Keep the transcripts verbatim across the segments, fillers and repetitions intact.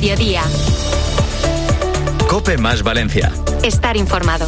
Mediodía. COPE más Valencia. Estar informado.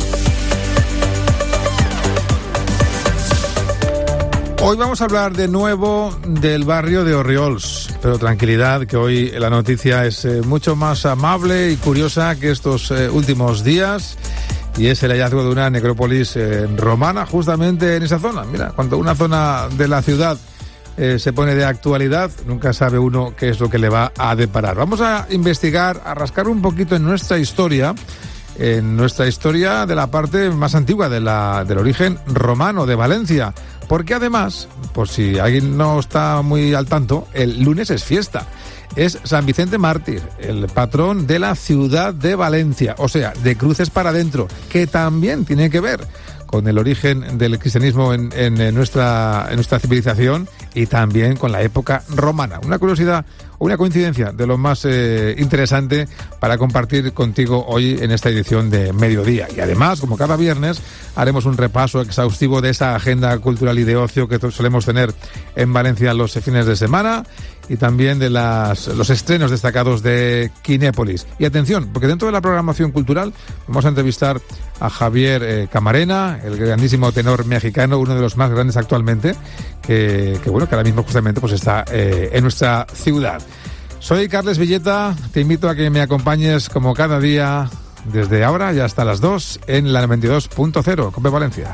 Hoy vamos a hablar de nuevo del barrio de Orriols, pero tranquilidad, que hoy la noticia es eh, mucho más amable y curiosa que estos eh, últimos días, y es el hallazgo de una necrópolis eh, romana justamente en esa zona. Mira, cuando una zona de la ciudad eh, se pone de actualidad, nunca sabe uno qué es lo que le va a deparar. Vamos a investigar, a rascar un poquito en nuestra historia, en nuestra historia de la parte más antigua de la, del origen romano de Valencia. Porque además, por si alguien no está muy al tanto, el lunes es fiesta. Es San Vicente Mártir, el patrón de la ciudad de Valencia, o sea, de cruces para adentro, que también tiene que ver con el origen del cristianismo en, en, en, nuestra, en nuestra civilización y también con la época romana. Una curiosidad o una coincidencia de lo más eh, interesante para compartir contigo hoy en esta edición de Mediodía. Y además, como cada viernes, haremos un repaso exhaustivo de esa agenda cultural y de ocio que solemos tener en Valencia los fines de semana, y también de las, los estrenos destacados de Kinépolis. Y atención, porque dentro de la programación cultural vamos a entrevistar a Javier eh, Camarena, el grandísimo tenor mexicano, uno de los más grandes actualmente, que, que bueno, que ahora mismo justamente pues está eh, en nuestra ciudad. Soy Carles Villeta, te invito a que me acompañes como cada día, desde ahora y hasta las dos, en la noventa y dos punto cero, COPE Valencia.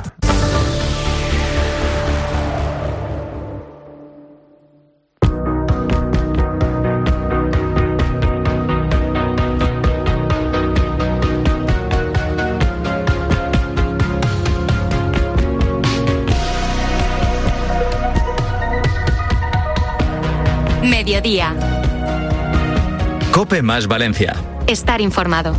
Mediodía. COPE más Valencia. Estar informado.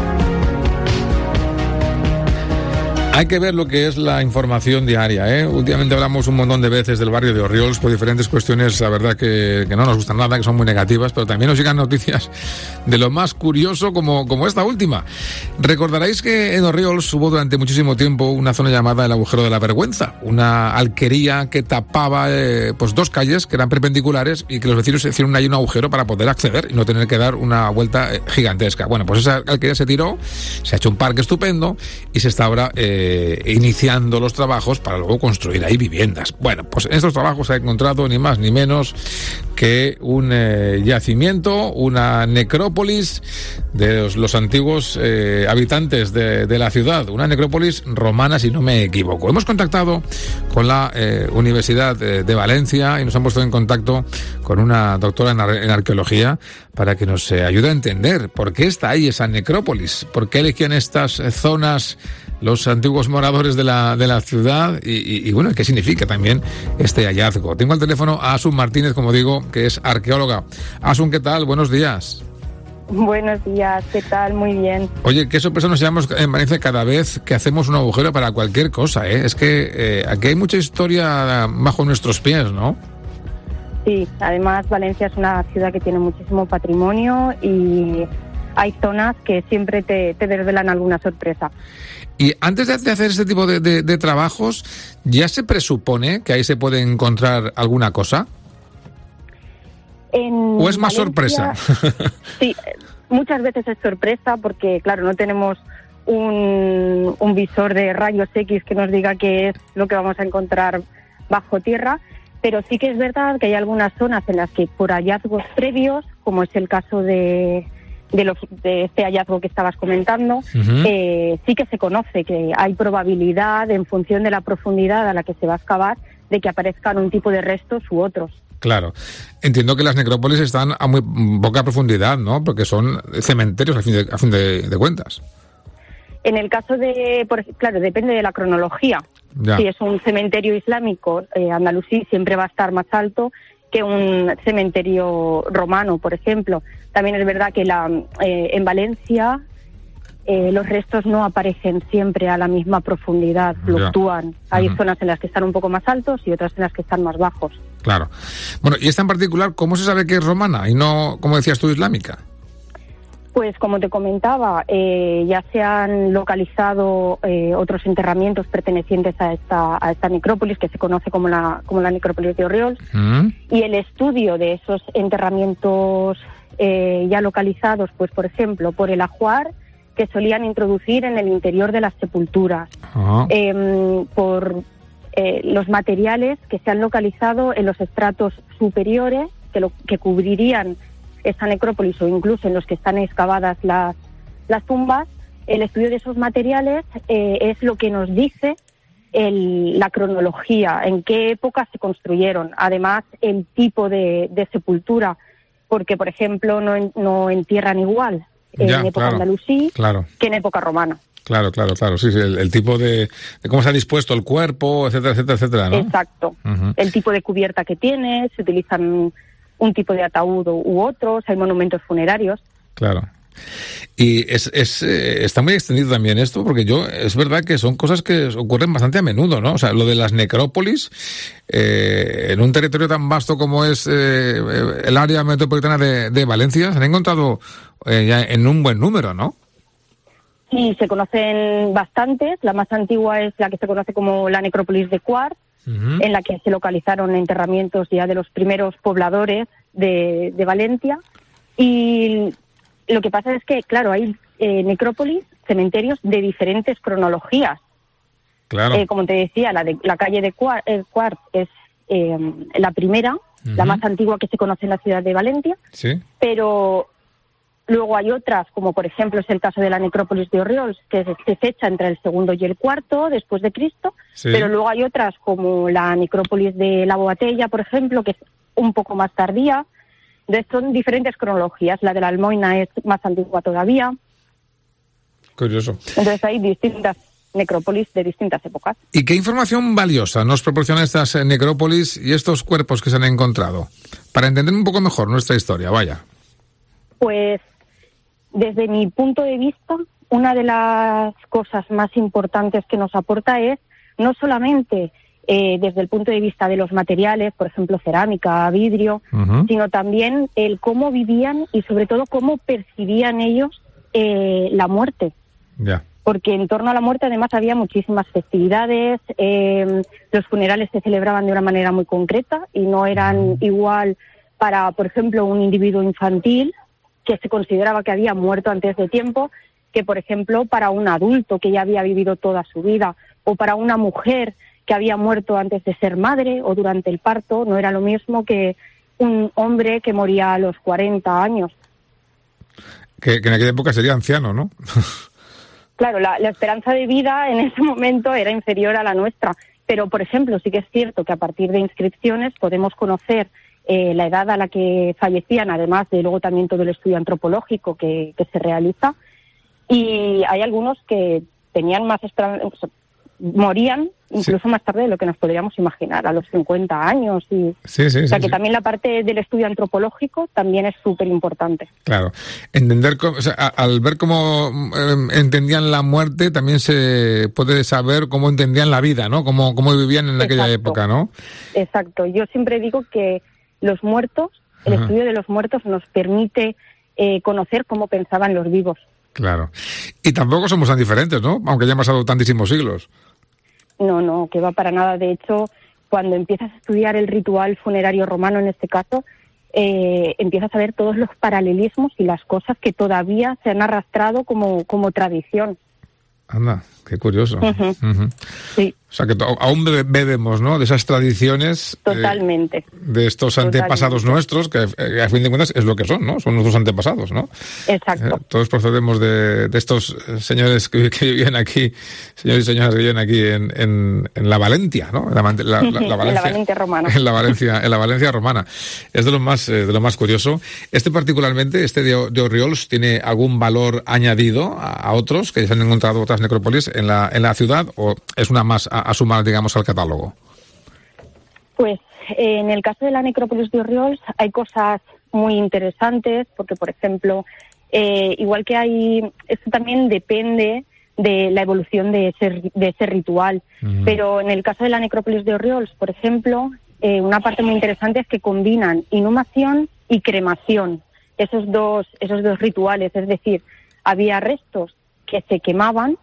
Hay que ver lo que es la información diaria, ¿eh? Últimamente hablamos un montón de veces del barrio de Orriols por diferentes cuestiones, la verdad que, que no nos gustan nada, que son muy negativas, pero también nos llegan noticias de lo más curioso como, como esta última. Recordaréis que en Orriols hubo durante muchísimo tiempo una zona llamada el Agujero de la Vergüenza, una alquería que tapaba eh, pues dos calles que eran perpendiculares y que los vecinos hicieron ahí un agujero para poder acceder y no tener que dar una vuelta eh, gigantesca. Bueno, pues esa alquería se tiró, se ha hecho un parque estupendo y se está ahora eh, Eh, iniciando los trabajos para luego construir ahí viviendas. Bueno, pues en estos trabajos se ha encontrado ni más ni menos que un eh, yacimiento, una necrópolis de los, los antiguos eh, habitantes de, de la ciudad, una necrópolis romana, si no me equivoco. Hemos contactado con la eh, Universidad de, de Valencia y nos han puesto en contacto con una doctora en, ar- en arqueología para que nos eh, ayude a entender por qué está ahí esa necrópolis, por qué elegían estas eh, zonas los antiguos moradores de la, de la ciudad y, y, y, bueno, qué significa también este hallazgo. Tengo al teléfono a Asun Martínez, como digo, que es arqueóloga. Asun, ¿qué tal? Buenos días. Buenos días, ¿qué tal? Muy bien. Oye, qué sorpresa nos llevamos en Valencia cada vez que hacemos un agujero para cualquier cosa, ¿eh? Es que eh, aquí hay mucha historia bajo nuestros pies, ¿no? Sí, además Valencia es una ciudad que tiene muchísimo patrimonio y hay zonas que siempre te, te desvelan alguna sorpresa. Y antes de hacer este tipo de, de, de trabajos, ¿ya se presupone que ahí se puede encontrar alguna cosa? En ¿O es más Valencia, sorpresa? Sí, muchas veces es sorpresa porque, claro, no tenemos un, un visor de rayos X que nos diga qué es lo que vamos a encontrar bajo tierra, pero sí que es verdad que hay algunas zonas en las que por hallazgos previos, como es el caso de... De, lo, de este hallazgo que estabas comentando, uh-huh. eh, sí que se conoce que hay probabilidad, en función de la profundidad a la que se va a excavar, de que aparezcan un tipo de restos u otros. Claro. Entiendo que las necrópolis están a muy poca profundidad, ¿no? Porque son cementerios, a fin de, a fin de, de cuentas. En el caso de, por, claro, depende de la cronología. Ya. Si es un cementerio islámico, eh, andalusí siempre va a estar más alto que un cementerio romano, por ejemplo. También es verdad que la, eh, en Valencia eh, los restos no aparecen siempre a la misma profundidad, fluctúan. Ya. Hay uh-huh. zonas en las que están un poco más altos y otras en las que están más bajos. Claro. Bueno, y esta en particular, ¿cómo se sabe que es romana y no, como decías tú, islámica? Pues como te comentaba, eh, ya se han localizado eh, otros enterramientos pertenecientes a esta a esta necrópolis que se conoce como la como la necrópolis de Orriols, mm. y el estudio de esos enterramientos eh, ya localizados, pues por ejemplo, por el ajuar que solían introducir en el interior de las sepulturas, uh-huh. eh, por eh, los materiales que se han localizado en los estratos superiores que, lo, que cubrirían esa necrópolis o incluso en los que están excavadas las, las tumbas. El estudio de esos materiales eh, es lo que nos dice el, la cronología, en qué época se construyeron, además el tipo de, de sepultura, porque por ejemplo no, en, no entierran igual en ya, época claro, andalusí claro. que en época romana. Claro, claro, claro, sí, sí, el, el tipo de, de cómo se ha dispuesto el cuerpo, etcétera, etcétera, etcétera, ¿no? Exacto. Uh-huh. El tipo de cubierta que tiene, se utilizan un tipo de ataúd u otros, hay monumentos funerarios. Claro. Y es, es eh, está muy extendido también esto, porque yo es verdad que son cosas que ocurren bastante a menudo, ¿no? O sea, lo de las necrópolis, eh, en un territorio tan vasto como es eh, el área metropolitana de, de Valencia, se han encontrado eh, ya en un buen número, ¿no? Sí, se conocen bastantes. La más antigua es la que se conoce como la necrópolis de Quart, uh-huh. en la que se localizaron enterramientos ya de los primeros pobladores de, de Valencia. Y lo que pasa es que, claro, hay eh, necrópolis, cementerios de diferentes cronologías. Claro. Eh, como te decía, la de la calle de Quart, eh, Quart es eh, la primera, uh-huh. la más antigua que se conoce en la ciudad de Valencia. Sí. Pero luego hay otras, como por ejemplo es el caso de la necrópolis de Orriols, que se fecha entre el segundo y el cuarto después de Cristo. Sí. Pero luego hay otras como la necrópolis de la Boatella, por ejemplo, que es un poco más tardía. Entonces son diferentes cronologías. La de la Almoina es más antigua todavía. Curioso. Entonces hay distintas necrópolis de distintas épocas. ¿Y qué información valiosa nos proporcionan estas necrópolis y estos cuerpos que se han encontrado? Para entender un poco mejor nuestra historia, vaya. Pues desde mi punto de vista, una de las cosas más importantes que nos aporta es no solamente Eh, desde el punto de vista de los materiales, por ejemplo cerámica, vidrio, uh-huh. sino también el cómo vivían y sobre todo cómo percibían ellos eh, la muerte. Yeah. Porque en torno a la muerte además había muchísimas festividades, eh, los funerales se celebraban de una manera muy concreta y no eran uh-huh. igual para, por ejemplo, un individuo infantil que se consideraba que había muerto antes de tiempo, que por ejemplo para un adulto que ya había vivido toda su vida, o para una mujer que había muerto antes de ser madre o durante el parto. No era lo mismo que un hombre que moría a los cuarenta años. Que, que en aquella época sería anciano, ¿no? Claro, la, la esperanza de vida en ese momento era inferior a la nuestra. Pero, por ejemplo, sí que es cierto que a partir de inscripciones podemos conocer eh, la edad a la que fallecían, además de luego también todo el estudio antropológico que, que se realiza. Y hay algunos que tenían más esperanza, morían incluso sí. más tarde de lo que nos podríamos imaginar, a los cincuenta años. Y, sí, sí, o sea sí, que sí. también la parte del estudio antropológico también es súper importante. Claro. Entender cómo, o sea, a, al ver cómo eh, entendían la muerte, también se puede saber cómo entendían la vida, ¿no? Cómo, cómo vivían en aquella Exacto. época, ¿no? Exacto. Yo siempre digo que los muertos, el Ajá. estudio de los muertos nos permite eh, conocer cómo pensaban los vivos. Claro. Y tampoco somos tan diferentes, ¿no? Aunque hayan pasado tantísimos siglos. No, no, que va para nada. De hecho, cuando empiezas a estudiar el ritual funerario romano, en este caso, eh, empiezas a ver todos los paralelismos y las cosas que todavía se han arrastrado como, como tradición. Anda, qué curioso. Uh-huh. Uh-huh. Sí. O sea, que to- aún bebemos, ¿no?, de esas tradiciones. Totalmente. Eh, de estos Totalmente. antepasados nuestros, que eh, a fin de cuentas es lo que son, ¿no? Son nuestros antepasados, ¿no? Exacto. Eh, todos procedemos de, de estos señores que, que vivían aquí, señores y señoras que vivían aquí en, en, en la Valencia, ¿no? En la, la, la, la Valencia, en la Valencia romana. En la Valencia, en la Valencia romana. Es de lo más, eh, de lo más curioso. Este particularmente, este de, de Orriols, ¿tiene algún valor añadido a, a otros que se han encontrado otras necrópolis en la, en la ciudad, o es una más a, a sumar, digamos, al catálogo? Pues eh, en el caso de la necrópolis de Orriols hay cosas muy interesantes, porque por ejemplo, eh, igual que hay, esto también depende de la evolución de ese, de ese ritual, uh-huh. pero en el caso de la necrópolis de Orriols, por ejemplo, eh, una parte muy interesante es que combinan inhumación y cremación, esos dos, esos dos rituales, es decir, había restos que se quemaban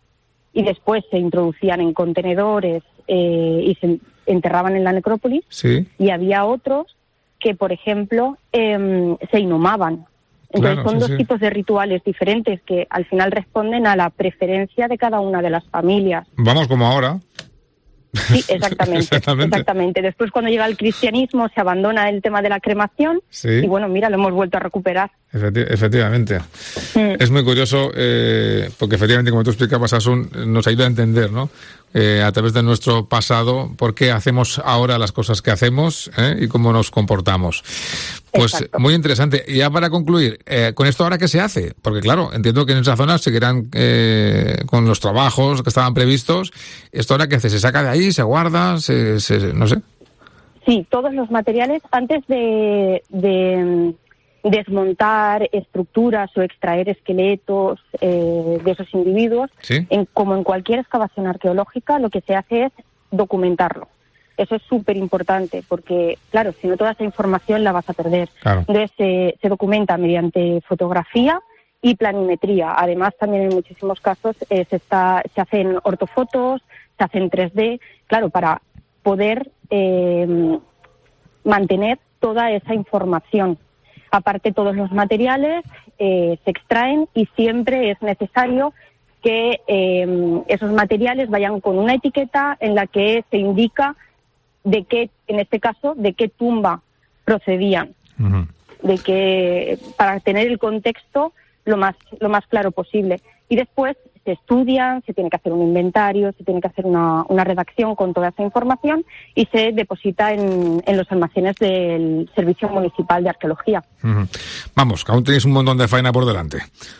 y después se introducían en contenedores eh, y se enterraban en la necrópolis, sí. y había otros que, por ejemplo, eh, se inhumaban. Entonces Claro, son sí, dos sí. tipos de rituales diferentes que al final responden a la preferencia de cada una de las familias. Vamos como ahora. Sí, exactamente, Exactamente. exactamente. Después, cuando llega el cristianismo, se abandona el tema de la cremación Sí. y bueno, mira, lo hemos vuelto a recuperar. Efecti- efectivamente. Mm. Es muy curioso eh, porque efectivamente, como tú explicabas, Asun, nos ayuda a entender, ¿no? Eh, a través de nuestro pasado, por qué hacemos ahora las cosas que hacemos, ¿eh? Y cómo nos comportamos. Pues Exacto. muy interesante. Y ya para concluir, eh, ¿con esto ahora qué se hace? Porque claro, entiendo que en esa zona seguirán eh, con los trabajos que estaban previstos. ¿Esto ahora qué hace? ¿Se saca de ahí? ¿Se guarda? Se, se, no sé. Sí, todos los materiales, antes de, de mm, desmontar estructuras o extraer esqueletos eh, de esos individuos, Sí. en, como en cualquier excavación arqueológica, lo que se hace es documentarlo. Eso es súper importante porque, claro, si no, toda esa información la vas a perder. Claro. Entonces, se, se documenta mediante fotografía y planimetría. Además, también en muchísimos casos eh, se, está, se hacen ortofotos, se hacen tres D, claro, para poder eh, mantener toda esa información. Aparte, todos los materiales eh, se extraen y siempre es necesario que eh, esos materiales vayan con una etiqueta en la que se indica de qué, en este caso, de qué tumba procedían, Uh-huh. de que para tener el contexto lo más lo más claro posible. Y después se estudian, se tiene que hacer un inventario, se tiene que hacer una, una redacción con toda esa información y se deposita en, en los almacenes del Servicio Municipal de Arqueología. Uh-huh. Vamos, que aún tenéis un montón de faena por delante.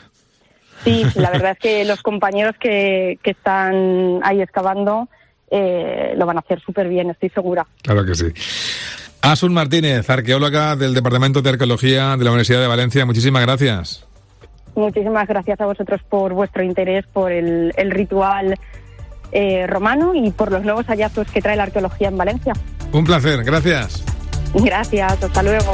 Sí, la verdad es que los compañeros que, que están ahí excavando eh, lo van a hacer súper bien, estoy segura. Claro que sí. Asun Martínez, arqueóloga del Departamento de Arqueología de la Universidad de Valencia, muchísimas gracias. Muchísimas gracias a vosotros por vuestro interés por el, el ritual eh, romano y por los nuevos hallazgos que trae la arqueología en Valencia. Un placer, gracias. Gracias, hasta luego.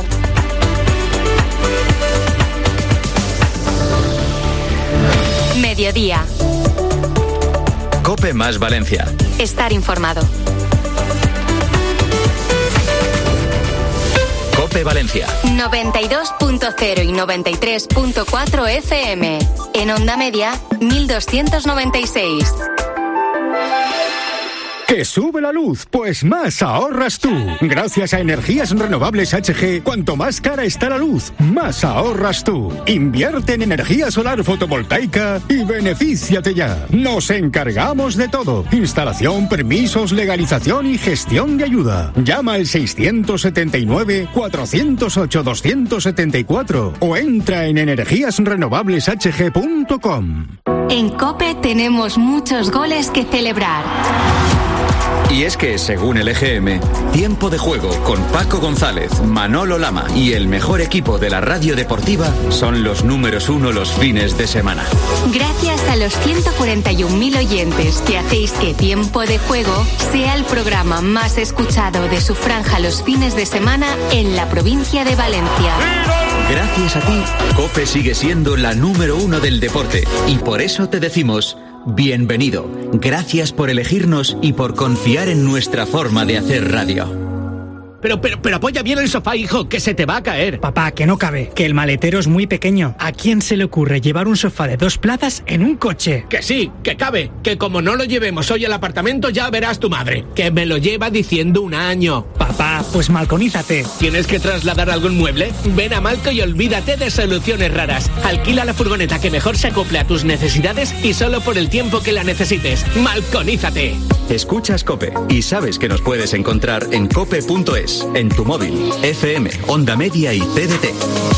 Mediodía. Cope más Valencia. Estar informado. Cope Valencia. noventa y dos punto cero y noventa y tres punto cuatro F M. En onda media, mil doscientos noventa y seis. ¿Que sube la luz? Pues más ahorras tú. Gracias a Energías Renovables H G, cuanto más cara está la luz, más ahorras tú. Invierte en energía solar fotovoltaica y benefíciate ya. Nos encargamos de todo. Instalación, permisos, legalización y gestión de ayuda. Llama al seiscientos setenta y nueve, cuatrocientos ocho, doscientos setenta y cuatro o entra en energías renovables h g punto com. En COPE tenemos muchos goles que celebrar. Y es que, según el E G M, Tiempo de Juego con Paco González, Manolo Lama y el mejor equipo de la radio deportiva son los números uno los fines de semana. Gracias a los ciento cuarenta y un mil oyentes que hacéis que Tiempo de Juego sea el programa más escuchado de su franja los fines de semana en la provincia de Valencia. Gracias a ti, COPE sigue siendo la número uno del deporte y por eso te decimos bienvenido. Gracias por elegirnos y por confiar en nuestra forma de hacer radio. Pero, pero, pero apoya bien el sofá, hijo, que se te va a caer. Papá, que no cabe, que el maletero es muy pequeño. ¿A quién se le ocurre llevar un sofá de dos plazas en un coche? Que sí, que cabe, que como no lo llevemos hoy al apartamento ya verás tu madre, que me lo lleva diciendo un año. Papá, pues malconízate. ¿Tienes que trasladar algún mueble? Ven a Malco y olvídate de soluciones raras. Alquila la furgoneta que mejor se acople a tus necesidades y solo por el tiempo que la necesites. Malconízate. Escuchas COPE y sabes que nos puedes encontrar en cope punto es, en tu móvil, F M, Onda Media y T D T.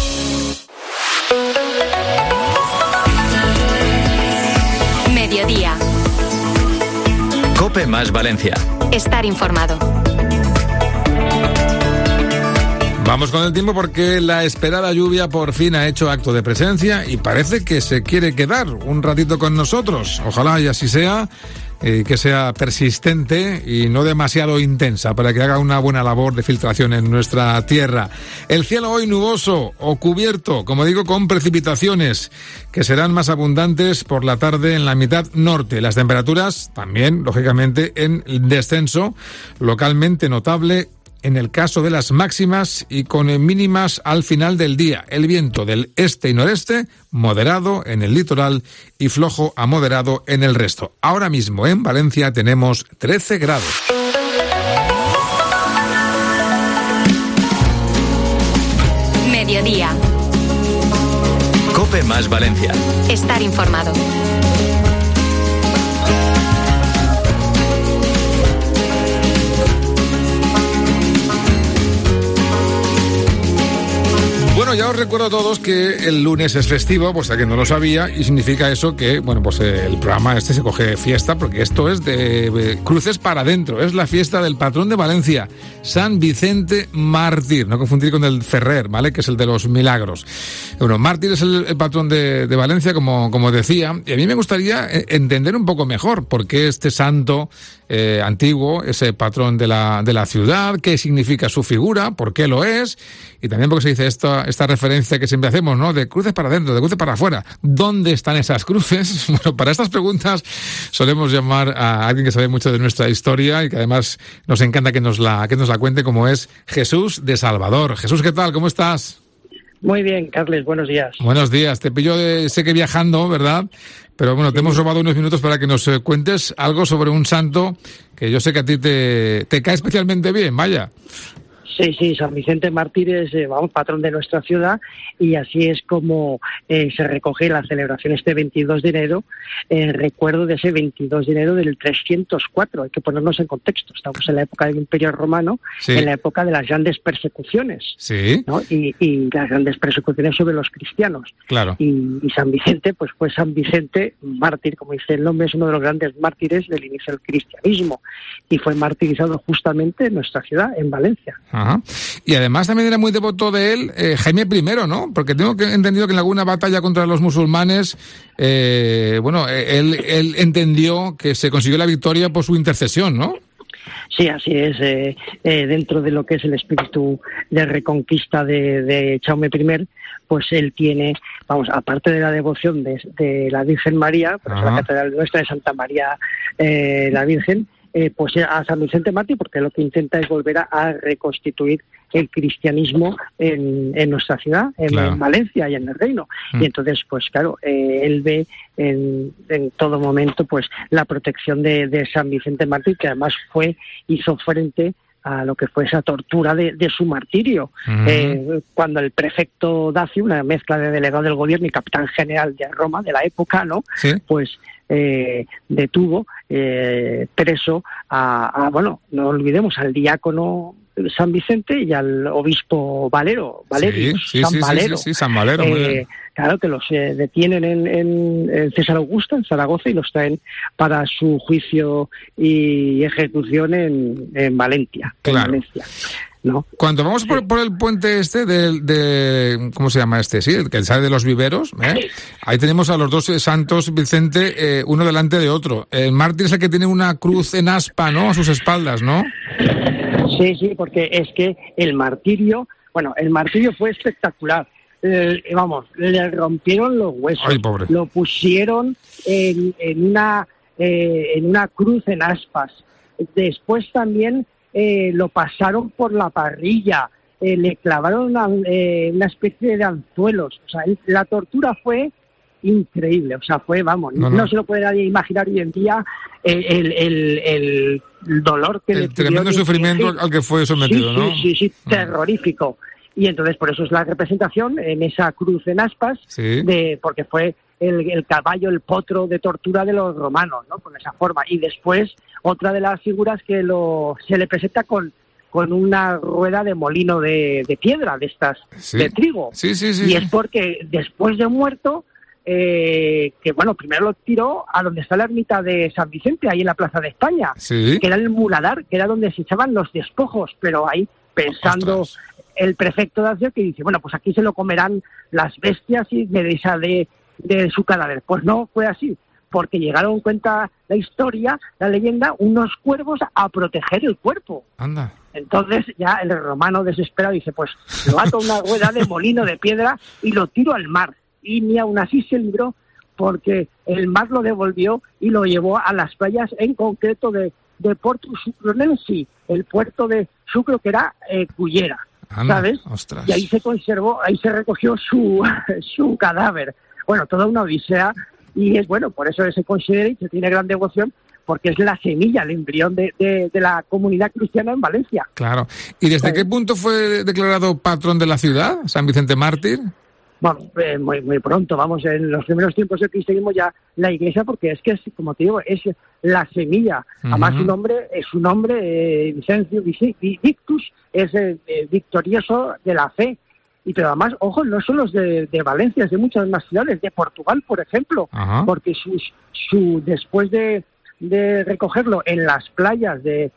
Mediodía. COPE más Valencia. Estar informado. Vamos con el tiempo porque la esperada lluvia por fin ha hecho acto de presencia y parece que se quiere quedar un ratito con nosotros. Ojalá y así sea, eh, que sea persistente y no demasiado intensa para que haga una buena labor de filtración en nuestra tierra. El cielo hoy nuboso o cubierto, como digo, con precipitaciones que serán más abundantes por la tarde en la mitad norte. Las temperaturas también, lógicamente, en descenso, localmente notable en el caso de las máximas y con mínimas al final del día. El viento del este y noreste, moderado en el litoral y flojo a moderado en el resto. Ahora mismo en Valencia tenemos trece grados. Mediodía. COPE más Valencia. Estar informado. Bueno, ya os recuerdo a todos que el lunes es festivo, pues a quien no lo sabía, y significa eso que, bueno, pues el programa este se coge fiesta, porque esto es de, de cruces para adentro, es la fiesta del patrón de Valencia, San Vicente Mártir, no confundir con el Ferrer, ¿vale?, que es el de los milagros. Bueno, Mártir es el, el patrón de, de Valencia, como, como decía, y a mí me gustaría entender un poco mejor por qué este santo eh, antiguo es el patrón de la, de la ciudad, qué significa su figura, por qué lo es, y también porque se dice esta, esta referencia que siempre hacemos, ¿no?, de cruces para adentro, de cruces para afuera. ¿Dónde están esas cruces? Bueno, para estas preguntas solemos llamar a alguien que sabe mucho de nuestra historia y que además nos encanta que nos la, que nos la cuente, como es Jesús de Salvador. Jesús, ¿qué tal? ¿Cómo estás? Muy bien, Carles, buenos días. Buenos días. Te pillo, de, sé que viajando, ¿verdad? Pero bueno, sí, te hemos robado unos minutos para que nos cuentes algo sobre un santo que yo sé que a ti te, te cae especialmente bien, vaya. Sí, sí, San Vicente Mártir es, eh, vamos, patrón de nuestra ciudad, y así es como eh, se recoge la celebración este veintidós de enero, en recuerdo de ese veintidós de enero del trescientos cuatro. Hay que ponernos en contexto, estamos en la época del Imperio Romano, sí, en la época de las grandes persecuciones, sí, ¿no? y, y las grandes persecuciones sobre los cristianos. Claro. Y, y San Vicente, pues fue San Vicente Mártir, como dice el nombre, es uno de los grandes mártires del inicio del cristianismo, y fue martirizado justamente en nuestra ciudad, en Valencia. Ajá. Y además también era muy devoto de él eh, Jaime I, ¿no? Porque tengo que, entendido que en alguna batalla contra los musulmanes, eh, bueno, él, él entendió que se consiguió la victoria por su intercesión, ¿no? Sí, así es. Eh, eh, dentro de lo que es el espíritu de reconquista de, de Jaume I, pues él tiene, vamos, aparte de la devoción de, de la Virgen María, pues la catedral nuestra de Santa María eh, la Virgen, Eh, pues a San Vicente Mártir, porque lo que intenta es volver a, a reconstituir el cristianismo en, en nuestra ciudad, en, claro, en Valencia y en el reino. Mm. Y entonces, pues claro, eh, él ve en, en todo momento pues la protección de, de San Vicente Mártir, que además fue hizo frente a lo que fue esa tortura de, de su martirio. Uh-huh. Eh, cuando el prefecto Dacio, una mezcla de delegado del gobierno y capitán general de Roma de la época, ¿no? ¿Sí? Pues eh, detuvo eh, preso a, a, bueno, no olvidemos, al diácono San Vicente y al obispo Valero, Valerio, sí, sí, San sí, Valero. Sí, sí, sí, San Valero. Eh, claro, que los eh, detienen en, en, en César Augusto, en Zaragoza, y los traen para su juicio y ejecución en, en Valencia. Claro. En Valencia, ¿no? Cuando vamos por, por el puente este de, de, ¿cómo se llama este? Sí, el que sale de los viveros, ¿eh? Ahí tenemos a los dos santos Vicente, eh, uno delante de otro. El mártir es el que tiene una cruz en aspa, ¿no?, a sus espaldas, ¿no? Sí, sí, porque es que el martirio, bueno, el martirio fue espectacular. Eh, vamos, le rompieron los huesos. Ay, pobre. Lo pusieron en, en una eh, en una cruz en aspas. Después también eh, lo pasaron por la parrilla, eh, le clavaron una, eh, una especie de anzuelos. O sea, la tortura fue increíble, o sea, fue, vamos, no, no. no se lo puede nadie imaginar hoy en día el, el, el, el dolor que el le tremendo sufrimiento al que fue sometido, sí, ¿no? Sí, sí, sí, mm. terrorífico. Y entonces por eso es la representación en esa cruz en aspas, sí, de porque fue el, el caballo, el potro de tortura de los romanos, ¿no? Con esa forma. Y después otra de las figuras que lo se le presenta con con una rueda de molino de, de piedra, de estas, sí, de trigo. Sí, sí, sí. Y sí. es porque después de muerto, Eh, que bueno, primero lo tiró a donde está la ermita de San Vicente, ahí en la Plaza de España, ¿sí?, que era el muladar, que era donde se echaban los despojos, pero ahí pensando Ostras. el prefecto de Asia, que dice, bueno, pues aquí se lo comerán las bestias y de esa de, de su cadáver. Pues no fue así, porque llegaron, cuenta la historia, la leyenda, unos cuervos a proteger el cuerpo. Anda. Entonces ya el romano desesperado dice, pues lo ato a una rueda de molino de piedra y lo tiro al mar. Y ni aún así se libró, porque el mar lo devolvió y lo llevó a las playas, en concreto de, de Porto Sucronensi, el puerto de Sucro, que era eh, Cullera, Anda, ¿sabes? ostras. Y ahí se conservó, ahí se recogió su, su cadáver. Bueno, toda una odisea, y es bueno, por eso se considera y se tiene gran devoción, porque es la semilla, el embrión de, de, de la comunidad cristiana en Valencia. Claro. ¿Y desde qué punto fue declarado patrón de la ciudad, San Vicente Mártir? Bueno, eh, muy muy pronto, vamos, en los primeros tiempos del cristianismo ya la iglesia, porque es que, es, como te digo, es la semilla. Uh-huh. Además, su nombre, es su nombre, eh, Vicencio Victus, es eh, eh, victorioso de la fe. Y pero además, ojo, no son los de, de Valencia, es de muchas más ciudades, de Portugal, por ejemplo, uh-huh. porque sus, su después de, de recogerlo en las playas de,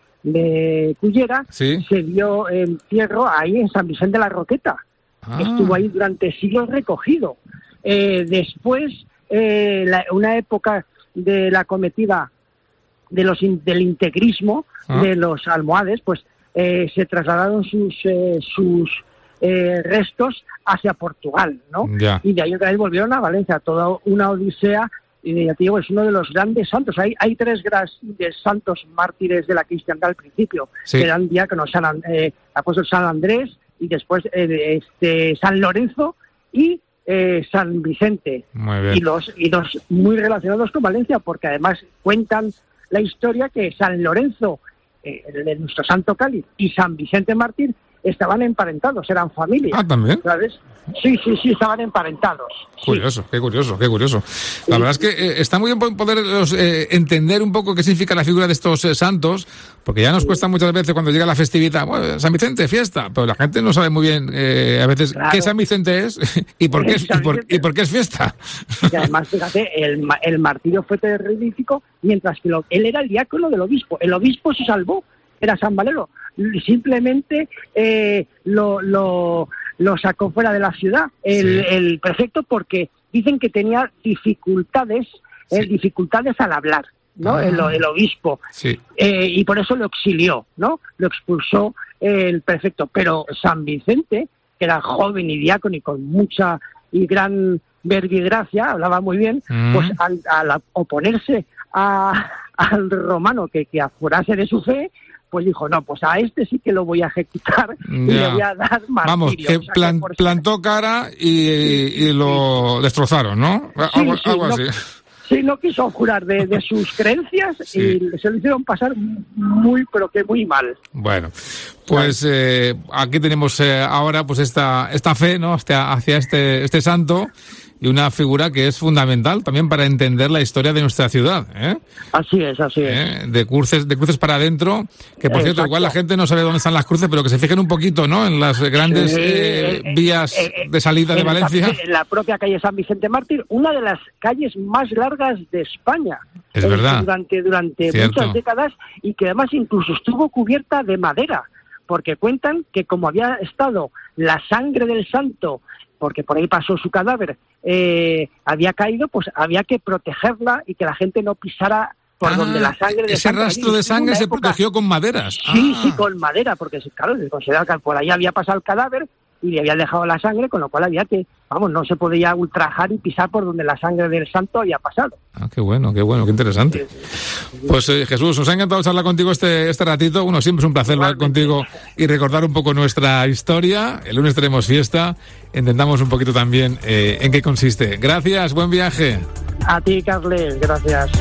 de Cullera, ¿sí? se dio entierro ahí en San Vicente de la Roqueta. Ah. Estuvo ahí durante siglos recogido. Eh, después, eh, la, una época de la cometida de los del integrismo, ah. de los almohades, pues eh, se trasladaron sus eh, sus eh, restos hacia Portugal, ¿no? Ya. Y de ahí otra vez volvieron a Valencia, toda una odisea. Y ya te digo, es uno de los grandes santos. Hay, hay tres grandes santos mártires de la cristiandad al principio, sí. que eran diáconos, San, eh, apóstol San Andrés, y después eh, este San Lorenzo y eh, San Vicente. Muy bien. Y los y dos muy relacionados con Valencia, porque además cuentan la historia que San Lorenzo, eh, de nuestro santo cáliz, y San Vicente Mártir estaban emparentados, eran familia. Ah, ¿también? ¿Sabes? Sí, sí, sí, estaban emparentados. Curioso, sí. qué curioso, qué curioso. La sí. verdad es que eh, está muy bien poder eh, entender un poco qué significa la figura de estos eh, santos, porque ya nos sí. cuesta muchas veces cuando llega la festividad, bueno, San Vicente, fiesta, pero la gente no sabe muy bien eh, a veces claro. qué San Vicente es y por qué es, y por, y por qué es fiesta. Y además, fíjate, el, el martirio fue terrorífico, mientras que lo, él era el diácono del obispo. El obispo se salvó, era San Valero. Simplemente eh, lo, lo, lo sacó fuera de la ciudad el, sí. el prefecto, porque dicen que tenía dificultades, sí. eh, dificultades al hablar, ¿no? Ah. El, el obispo. Sí. Eh, y por eso lo exilió, ¿no? Lo expulsó eh, el prefecto. Pero San Vicente, que era joven y diácono y con mucha y gran verbigracia, hablaba muy bien, mm. pues al, al oponerse a, al romano que, que afurase de su fe, pues dijo, no, pues a este sí que lo voy a ejecutar y ya. le voy a dar martirio. Vamos, que, o sea, plan, que por... plantó cara y, sí, y lo sí. destrozaron, ¿no? Sí, algo sí, algo no, así. Sí, no quiso jurar de, de sus creencias sí. y se lo hicieron pasar muy, pero que muy mal. Bueno, pues eh, aquí tenemos eh, ahora pues esta esta fe, ¿no? Hacia, hacia este este santo. Y una figura que es fundamental también para entender la historia de nuestra ciudad, ¿eh? Así es, así es. ¿Eh? De cruces, de cruces para adentro, que por Exacto. cierto, igual la gente no sabe dónde están las cruces, pero que se fijen un poquito, ¿no? En las grandes sí, eh, eh, vías eh, eh, de salida de Valencia. La, en la propia calle San Vicente Mártir, una de las calles más largas de España. Es verdad. Durante, durante muchas décadas, y que además incluso estuvo cubierta de madera, porque cuentan que como había estado la sangre del santo, porque por ahí pasó su cadáver, eh, había caído, pues había que protegerla y que la gente no pisara por ah, donde la sangre de ese sangre, rastro de sangre se época, protegió con maderas. Sí, ah. sí, con madera, porque claro, se consideraba que por ahí había pasado el cadáver y le había dejado la sangre, con lo cual había que, vamos, no se podía ultrajar y pisar por donde la sangre del santo había pasado. Ah, qué bueno, qué bueno, qué interesante. Sí, sí, sí. Pues eh, Jesús, nos ha encantado charlar contigo este este ratito. Bueno, siempre es un placer hablar contigo y recordar un poco nuestra historia. El lunes tenemos fiesta. Entendamos un poquito también eh, en qué consiste. Gracias, buen viaje. A ti, Carles, gracias.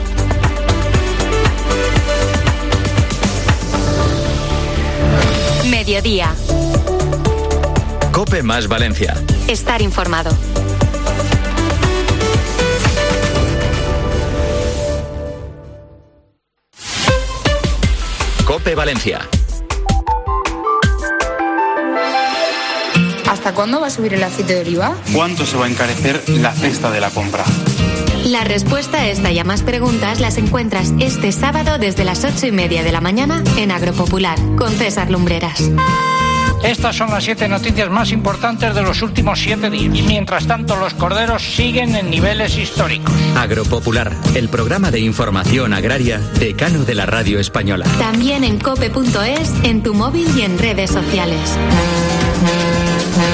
Mediodía. COPE más Valencia. Estar informado. COPE Valencia. ¿Hasta cuándo va a subir el aceite de oliva? ¿Cuánto se va a encarecer la cesta de la compra? La respuesta a esta y a más preguntas las encuentras este sábado desde las ocho y media de la mañana en Agropopular con César Lumbreras. Estas son las siete noticias más importantes de los últimos siete días. Y mientras tanto, los corderos siguen en niveles históricos. Agropopular, el programa de información agraria decano de la radio española. También en cope punto es, en tu móvil y en redes sociales.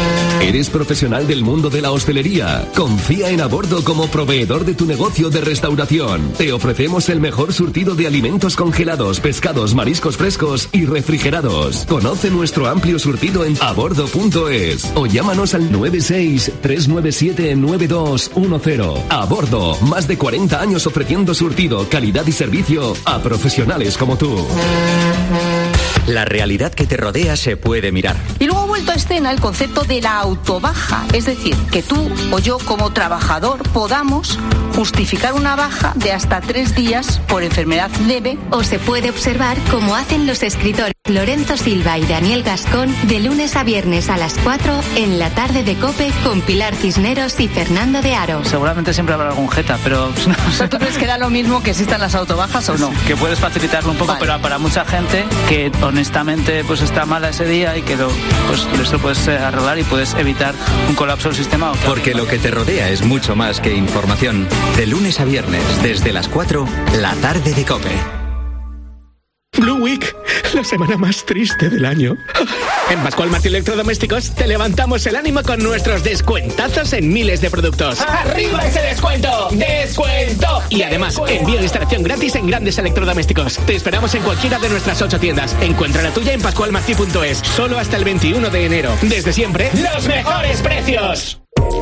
¿Eres profesional del mundo de la hostelería? Confía en Abordo como proveedor de tu negocio de restauración. Te ofrecemos el mejor surtido de alimentos congelados, pescados, mariscos frescos y refrigerados. Conoce nuestro amplio surtido en abordo punto es o llámanos al nueve seis, tres nueve siete, nueve dos uno cero. Abordo, más de cuarenta años ofreciendo surtido, calidad y servicio a profesionales como tú. La realidad que te rodea se puede mirar. Y luego ha vuelto a escena el concepto de la autobaja, es decir, que tú o yo como trabajador podamos justificar una baja de hasta tres días por enfermedad leve. O se puede observar como hacen los escritores Lorenzo Silva y Daniel Gascón de lunes a viernes a las cuatro en la tarde de COPE con Pilar Cisneros y Fernando de Aro. Seguramente siempre habrá algún jeta, pero... ¿Tú crees que da lo mismo que existan las autobajas o no? Que puedes facilitarlo un poco, vale. Pero para mucha gente que honestamente pues está mala ese día y que lo, pues eso puedes arreglar y puedes evitar un colapso del sistema. Porque lo que te rodea es mucho más que información. De lunes a viernes, desde las cuatro, la tarde de COPE. Blue Week, la semana más triste del año. En Pascual Martí Electrodomésticos te levantamos el ánimo con nuestros descuentazos en miles de productos. ¡Arriba ese descuento! ¡Descuento! Y además, envío e instalación gratis en grandes electrodomésticos. Te esperamos en cualquiera de nuestras ocho tiendas. Encuentra la tuya en pascual martí punto es. Solo hasta el veintiuno de enero. Desde siempre, ¡los mejores precios!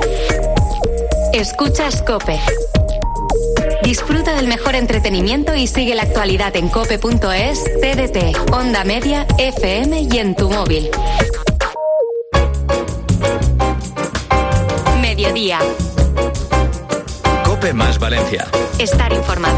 Escuchas COPE. Disfruta del mejor entretenimiento y sigue la actualidad en cope punto es, T D T, Onda Media, F M y en tu móvil. Mediodía. COPE más Valencia. Estar informado.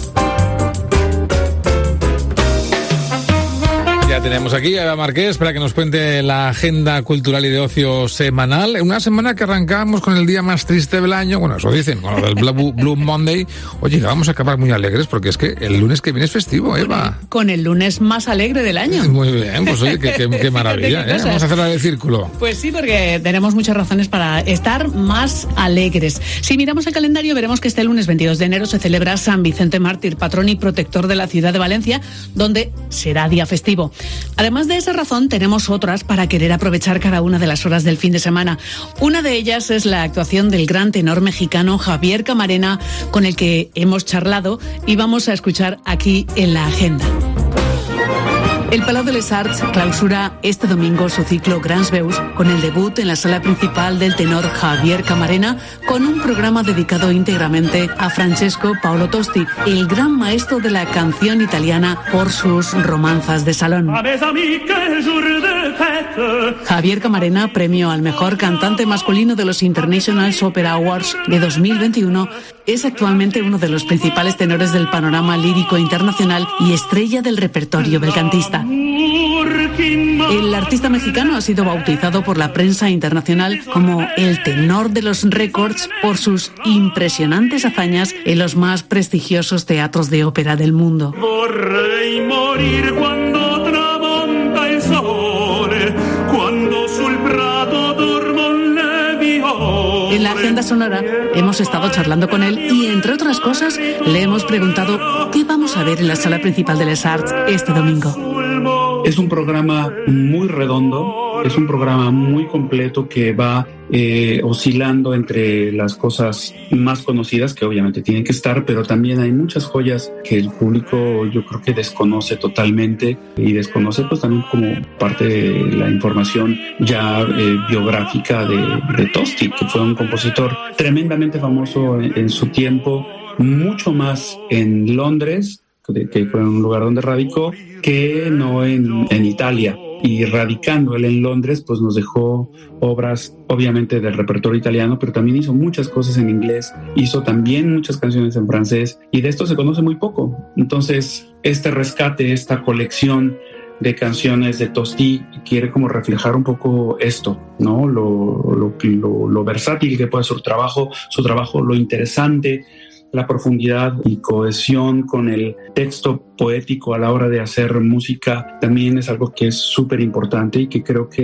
Ya tenemos aquí a Eva Marqués para que nos cuente la agenda cultural y de ocio semanal. Una semana que arrancamos con el día más triste del año. Bueno, eso dicen, con lo del Blue, Blue Monday. Oye, vamos a acabar muy alegres porque es que el lunes que viene es festivo, Eva. Con el lunes más alegre del año. Muy bien, pues oye, qué, qué, qué maravilla, ¿eh? Vamos a cerrar el círculo. Pues sí, porque tenemos muchas razones para estar más alegres. Si miramos el calendario, veremos que este lunes veintidós de enero se celebra San Vicente Mártir, patrón y protector de la ciudad de Valencia, donde será día festivo. Además de esa razón, tenemos otras para querer aprovechar cada una de las horas del fin de semana. Una de ellas es la actuación del gran tenor mexicano Javier Camarena, con el que hemos charlado y vamos a escuchar aquí en la agenda. El Palau de les Arts clausura este domingo su ciclo Grans Veus con el debut en la sala principal del tenor Javier Camarena, con un programa dedicado íntegramente a Francesco Paolo Tosti, el gran maestro de la canción italiana por sus romanzas de salón. Javier Camarena, premio al mejor cantante masculino de los International Opera Awards de dos mil veintiuno, es actualmente uno de los principales tenores del panorama lírico internacional y estrella del repertorio belcantista. El artista mexicano ha sido bautizado por la prensa internacional como el tenor de los récords por sus impresionantes hazañas en los más prestigiosos teatros de ópera del mundo. En la agenda sonora hemos estado charlando con él y, entre otras cosas, le hemos preguntado qué vamos a ver en la sala principal de Les Arts este domingo. Es un programa muy redondo, es un programa muy completo que va eh, oscilando entre las cosas más conocidas, que obviamente tienen que estar, pero también hay muchas joyas que el público yo creo que desconoce totalmente, y desconoce pues también como parte de la información ya eh, biográfica de, de Tosti, que fue un compositor tremendamente famoso en, en su tiempo, mucho más en Londres, que fue un lugar donde radicó, que no en, en Italia. Y radicando él en Londres, pues nos dejó obras obviamente del repertorio italiano, pero también hizo muchas cosas en inglés, hizo también muchas canciones en francés, y de esto se conoce muy poco. Entonces, este rescate, esta colección de canciones de Tosti quiere como reflejar un poco esto, ¿no? Lo, lo, lo, lo versátil que puede ser su trabajo, su trabajo, lo interesante, la profundidad y cohesión con el texto poético a la hora de hacer música también es algo que es súper importante y que creo que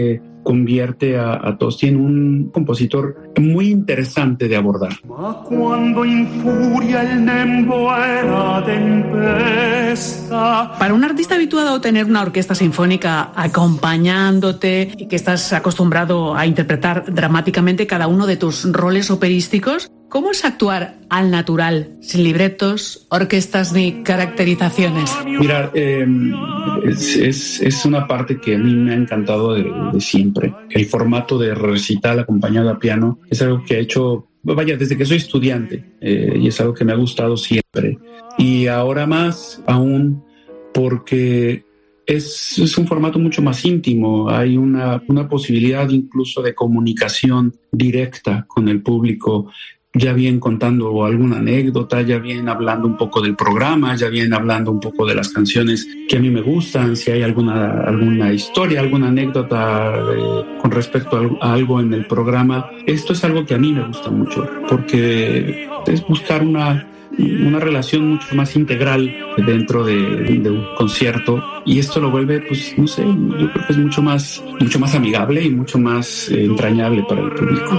convierte a, a todos. Tiene un compositor muy interesante de abordar. Cuando infuria el nembo era tempesta. Para un artista habituado a tener una orquesta sinfónica acompañándote y que estás acostumbrado a interpretar dramáticamente cada uno de tus roles operísticos, ¿cómo es actuar al natural, sin libretos, orquestas ni caracterizaciones? Mira, eh, es, es, es una parte que a mí me ha encantado de, de siempre. El formato de recital acompañado a piano es algo que he hecho, vaya, desde que soy estudiante, eh, y es algo que me ha gustado siempre. Y ahora más aún porque es, es un formato mucho más íntimo. Hay una, una posibilidad incluso de comunicación directa con el público, ya bien contando alguna anécdota, ya bien hablando un poco del programa, ya bien hablando un poco de las canciones que a mí me gustan, si hay alguna, alguna historia, alguna anécdota eh, con respecto a, a algo en el programa. Esto es algo que a mí me gusta mucho, porque es buscar una, una relación mucho más integral dentro de, de un concierto, y esto lo vuelve, pues, no sé, yo creo que es mucho más, mucho más amigable y mucho más eh, entrañable para el público.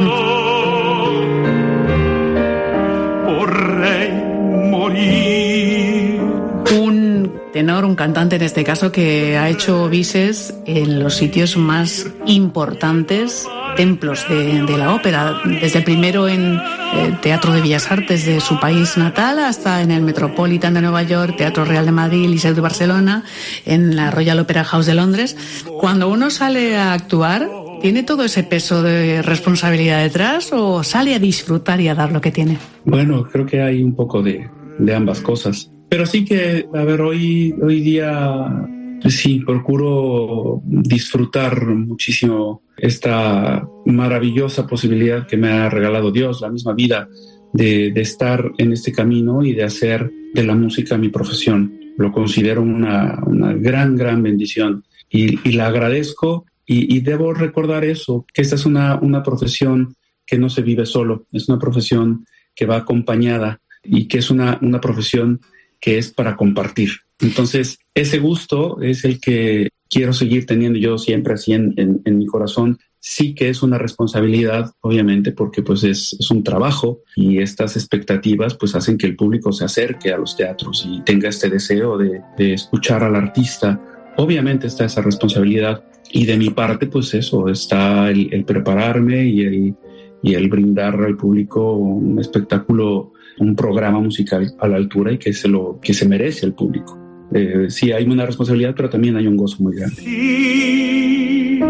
Un tenor, un cantante en este caso, que ha hecho bises en los sitios más importantes, templos de, de la ópera, desde el primero en el Teatro de Bellas Artes de su país natal hasta en el Metropolitan de Nueva York, Teatro Real de Madrid, Liceu de Barcelona, en la Royal Opera House de Londres. Cuando uno sale a actuar, ¿tiene todo ese peso de responsabilidad detrás o sale a disfrutar y a dar lo que tiene? Bueno, creo que hay un poco de, de ambas cosas. Pero sí que, a ver, hoy, hoy día sí procuro disfrutar muchísimo esta maravillosa posibilidad que me ha regalado Dios, la misma vida, de, de estar en este camino y de hacer de la música mi profesión. Lo considero una, una gran, gran bendición y, y la agradezco. Y, y debo recordar eso, que esta es una, una profesión que no se vive solo, es una profesión que va acompañada y que es una, una profesión que es para compartir. Entonces, ese gusto es el que quiero seguir teniendo yo siempre así en, en, en mi corazón. Sí que es una responsabilidad, obviamente, porque pues es, es un trabajo y estas expectativas pues hacen que el público se acerque a los teatros y tenga este deseo de, de escuchar al artista. Obviamente está esa responsabilidad. Y de mi parte, pues eso, está el, el prepararme y el, y el brindar al público un espectáculo, un programa musical a la altura y que se, lo, que se merece el público. Eh, sí, hay una responsabilidad, pero también hay un gozo muy grande. Sí,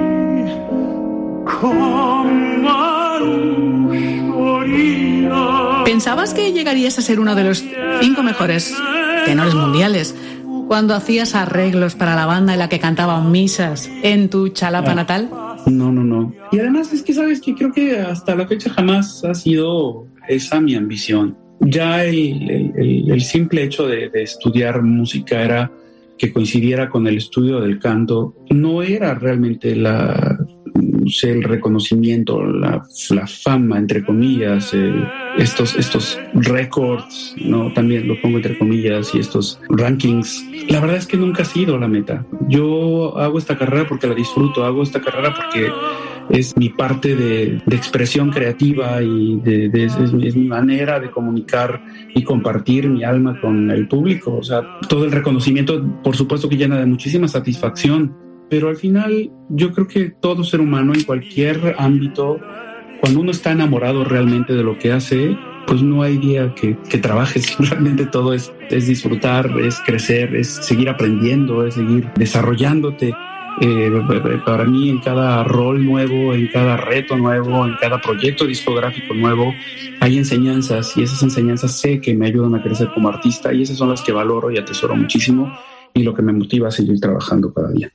¿pensabas que llegarías a ser uno de los cinco mejores tenores mundiales cuando hacías arreglos para la banda en la que cantaban misas en tu Chalapa ah, natal? No, no, no. Y además es que, ¿sabes que creo que hasta la fecha jamás ha sido esa mi ambición. Ya el, el, el simple hecho de, de estudiar música era que coincidiera con el estudio del canto. No era realmente la, no sé, el reconocimiento, la, la fama, entre comillas, eh, estos, estos récords, ¿no? También lo pongo entre comillas, y estos rankings. La verdad es que nunca ha sido la meta. Yo hago esta carrera porque la disfruto, hago esta carrera porque es mi parte de, de expresión creativa y de, de, es, es mi manera de comunicar y compartir mi alma con el público. O sea, todo el reconocimiento, por supuesto que llena de muchísima satisfacción, pero al final yo creo que todo ser humano en cualquier ámbito, cuando uno está enamorado realmente de lo que hace, pues no hay día que, que trabajes. Realmente todo es, es disfrutar, es crecer, es seguir aprendiendo, es seguir desarrollándote. Eh, para mí, en cada rol nuevo, en cada reto nuevo, en cada proyecto discográfico nuevo, hay enseñanzas, y esas enseñanzas sé que me ayudan a crecer como artista, y esas son las que valoro y atesoro muchísimo, y lo que me motiva a seguir trabajando cada día.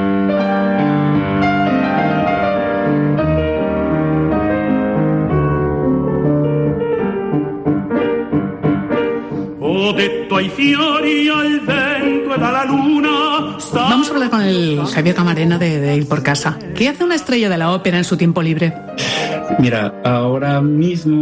Vamos a hablar con el Javier Camarena de, de Ir por Casa. ¿Qué hace una estrella de la ópera en su tiempo libre? Mira, ahora mismo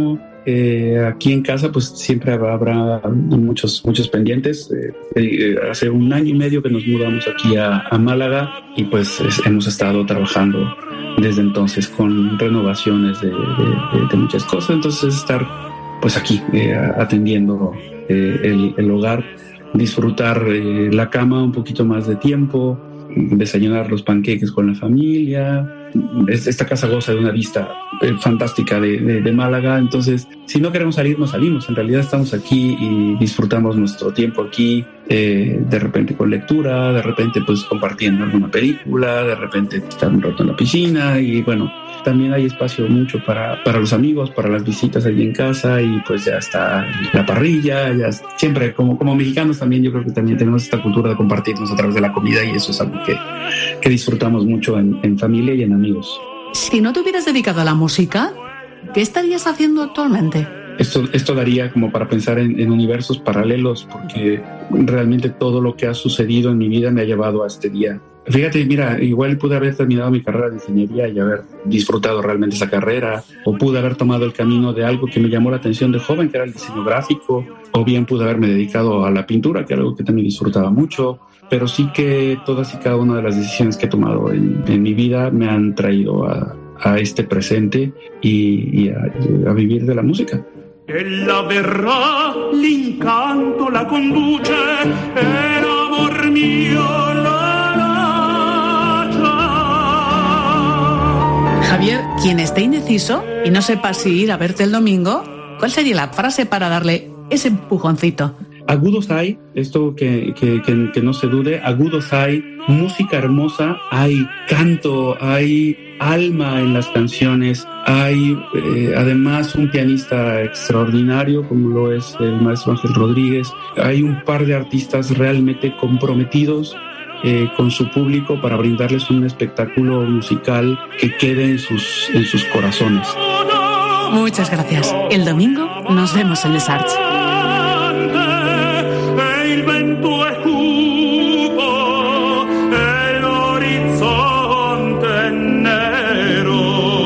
eh, aquí en casa pues siempre habrá, habrá muchos, muchos pendientes. Eh, eh, hace un año y medio que nos mudamos aquí a, a Málaga y pues es, hemos estado trabajando desde entonces con renovaciones de, de, de, de muchas cosas. Entonces estar pues aquí eh, atendiendo eh, el, el hogar, disfrutar eh, la cama un poquito más de tiempo, desayunar los panqueques con la familia. Esta casa goza de una vista eh, fantástica de, de, de Málaga, entonces si no queremos salir no salimos, en realidad estamos aquí y disfrutamos nuestro tiempo aquí, eh, de repente con lectura, de repente pues compartiendo alguna película, de repente estar un rato en la piscina y bueno, también hay espacio mucho para, para los amigos, para las visitas allí en casa y pues ya está la parrilla, ya siempre como, como mexicanos también yo creo que también tenemos esta cultura de compartirnos a través de la comida y eso es algo que, que disfrutamos mucho en, en familia y en amigos. Si no te hubieras dedicado a la música, ¿qué estarías haciendo actualmente? Esto, esto daría como para pensar en, en universos paralelos porque realmente todo lo que ha sucedido en mi vida me ha llevado a este día. Fíjate, mira, igual pude haber terminado mi carrera de ingeniería y haber disfrutado realmente esa carrera, o pude haber tomado el camino de algo que me llamó la atención de joven, que era el diseño gráfico, o bien pude haberme dedicado a la pintura, que era algo que también disfrutaba mucho, pero sí que todas y cada una de las decisiones que he tomado en, en mi vida me han traído a, a este presente y, y a, a vivir de la música. Ella verrà, l'incanto la conduce, el amor mío la lacia. Javier, quien esté indeciso y no sepa si ir a verte el domingo, ¿cuál sería la frase para darle ese empujoncito? Agudos hay, esto que, que, que, que no se dude, agudos hay, música hermosa, hay canto, hay alma en las canciones, hay eh, además un pianista extraordinario como lo es el maestro Ángel Rodríguez, hay un par de artistas realmente comprometidos eh, con su público para brindarles un espectáculo musical que quede en sus, en sus corazones. Muchas gracias. El domingo nos vemos en Les Arts. Il vento è cupo e l'orizzonte è nero,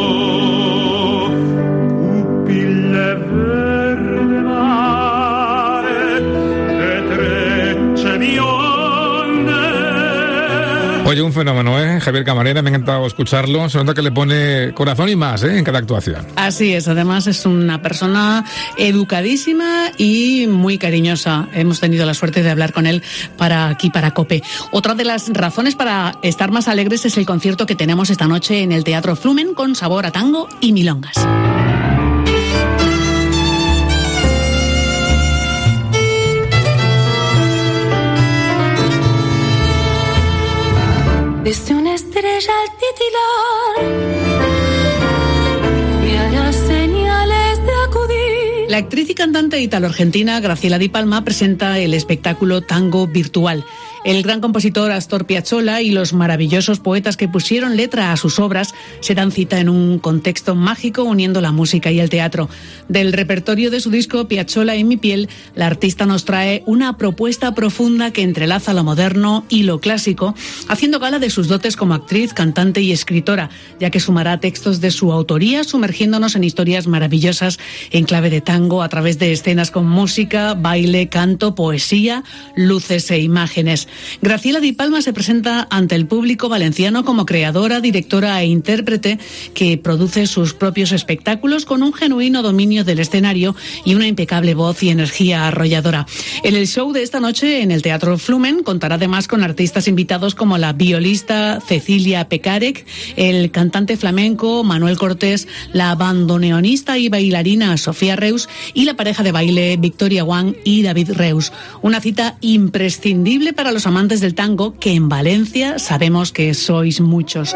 pupille verde mare e trecce bionde. Oye, un fenómeno, ¿eh? Javier Camarena, me ha encantado escucharlo. Se nota que le pone corazón y más, ¿eh? En cada actuación. Así es, además es una persona educadísima y muy cariñosa. Hemos tenido la suerte de hablar con él para aquí, para COPE. Otra de las razones para estar más alegres es el concierto que tenemos esta noche en el Teatro Flumen con sabor a tango y milongas. Desde una estrella al titilar me hará señales de acudir. La actriz y cantante italo-argentina Graciela Di Palma presenta el espectáculo Tango Virtual. El gran compositor Astor Piazzolla y los maravillosos poetas que pusieron letra a sus obras se dan cita en un contexto mágico uniendo la música y el teatro. Del repertorio de su disco Piazzolla en mi piel, la artista nos trae una propuesta profunda que entrelaza lo moderno y lo clásico, haciendo gala de sus dotes como actriz, cantante y escritora, ya que sumará textos de su autoría, sumergiéndonos en historias maravillosas en clave de tango a través de escenas con música, baile, canto, poesía, luces e imágenes. Graciela Di Palma se presenta ante el público valenciano como creadora, directora e intérprete que produce sus propios espectáculos con un genuino dominio del escenario y una impecable voz y energía arrolladora. En el show de esta noche en el Teatro Flumen contará además con artistas invitados como la violista Cecilia Pekarek, el cantante flamenco Manuel Cortés, la bandoneonista y bailarina Sofía Reus y la pareja de baile Victoria Wang y David Reus. Una cita imprescindible para los amantes del tango, que en Valencia sabemos que sois muchos.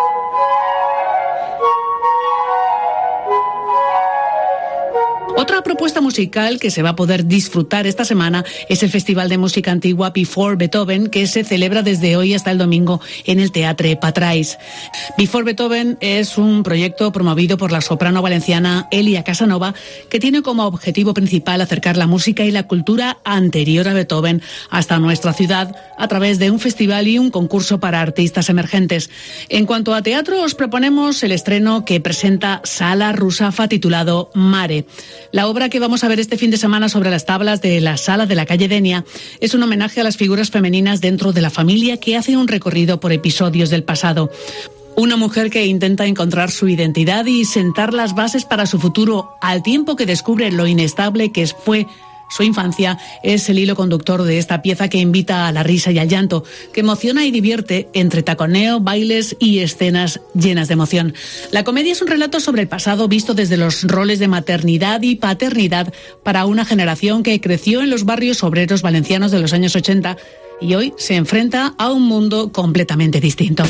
Otra propuesta musical que se va a poder disfrutar esta semana es el Festival de Música Antigua Before Beethoven, que se celebra desde hoy hasta el domingo en el Teatre Patrais. Before Beethoven es un proyecto promovido por la soprano valenciana Elia Casanova, que tiene como objetivo principal acercar la música y la cultura anterior a Beethoven hasta nuestra ciudad a través de un festival y un concurso para artistas emergentes. En cuanto a teatro, os proponemos el estreno que presenta Sala Rusafa titulado Mare. La obra que vamos a ver este fin de semana sobre las tablas de la sala de la calle Denia es un homenaje a las figuras femeninas dentro de la familia que hace un recorrido por episodios del pasado. Una mujer que intenta encontrar su identidad y sentar las bases para su futuro al tiempo que descubre lo inestable que fue su infancia es el hilo conductor de esta pieza que invita a la risa y al llanto, que emociona y divierte entre taconeo, bailes y escenas llenas de emoción. La comedia es un relato sobre el pasado visto desde los roles de maternidad y paternidad para una generación que creció en los barrios obreros valencianos de los años ochenta y hoy se enfrenta a un mundo completamente distinto.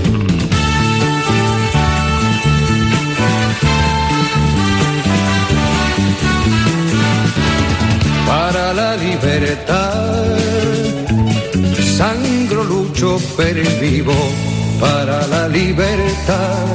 Para la libertad, sangro, lucho, pervivo para la libertad.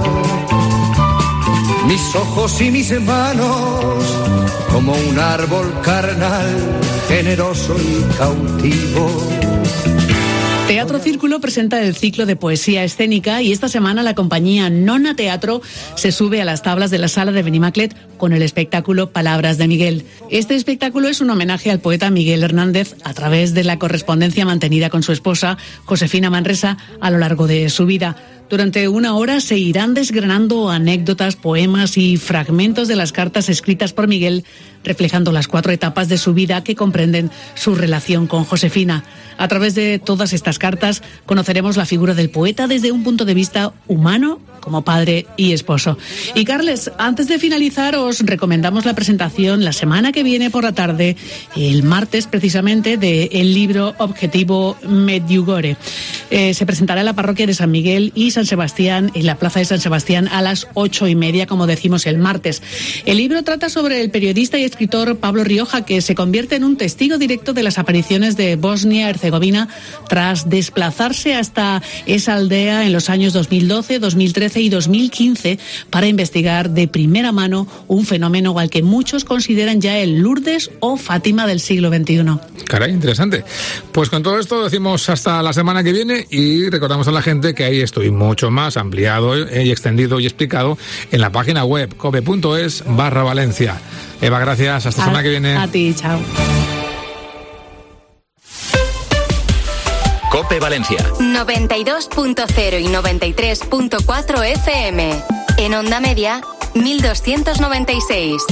Mis ojos y mis manos, como un árbol carnal, generoso y cautivo. Teatro Círculo presenta el ciclo de poesía escénica y esta semana la compañía Nona Teatro se sube a las tablas de la sala de Benimaclet con el espectáculo Palabras de Miguel. Este espectáculo es un homenaje al poeta Miguel Hernández a través de la correspondencia mantenida con su esposa, Josefina Manresa, a lo largo de su vida. Durante una hora se irán desgranando anécdotas, poemas y fragmentos de las cartas escritas por Miguel, reflejando las cuatro etapas de su vida que comprenden su relación con Josefina. A través de todas estas cartas conoceremos la figura del poeta desde un punto de vista humano, como padre y esposo. Y Carles, antes de finalizar, os recomendamos la presentación la semana que viene por la tarde, el martes precisamente, del libro Objetivo Medjugorje. Eh, se presentará en la parroquia de San Miguel y San Sebastián, en la plaza de San Sebastián, a las ocho y media, como decimos, el martes. El libro trata sobre el periodista y escritor Pablo Rioja, que se convierte en un testigo directo de las apariciones de Bosnia-Herzegovina tras desplazarse hasta esa aldea en los años dos mil doce, dos mil trece y dos mil quince para investigar de primera mano un fenómeno al que muchos consideran ya el Lourdes o Fátima del siglo veintiuno. Caray, interesante. Pues con todo esto decimos hasta la semana que viene y recordamos a la gente que ahí estoy mucho más ampliado y extendido y explicado en la página web cope punto es barra Valencia. Eva, gracias. Hasta la semana que viene. A ti, chao. COPE Valencia. noventa y dos punto cero y noventa y tres punto cuatro F M. En onda media, mil doscientos noventa y seis.